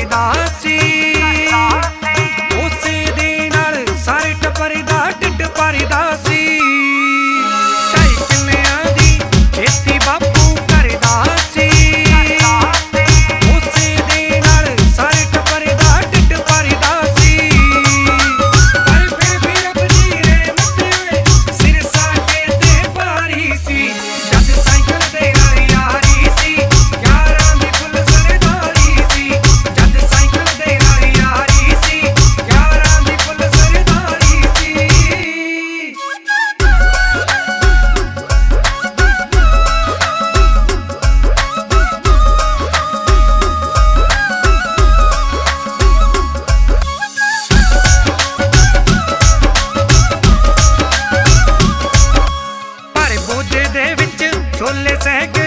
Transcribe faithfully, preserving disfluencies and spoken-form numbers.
करदा सी उसे दे नाल सारे टब्बर दा ढिड भरदा सी। ढाई किल्लियां दी खेती बापू करदा सी उसे दे नाल सारे टब्बर दा ढिड भरदा सी। पर फिर भी अपनी रहमत सिर साडे ते भारी सी। जद साइकिल दे नाल यारी सी यारां दी फुल सरदारी सी। जद साइकिल दे नाल यारी सी यारां दी फुल सरदारी सी। पर बोझे दे विच छोले सह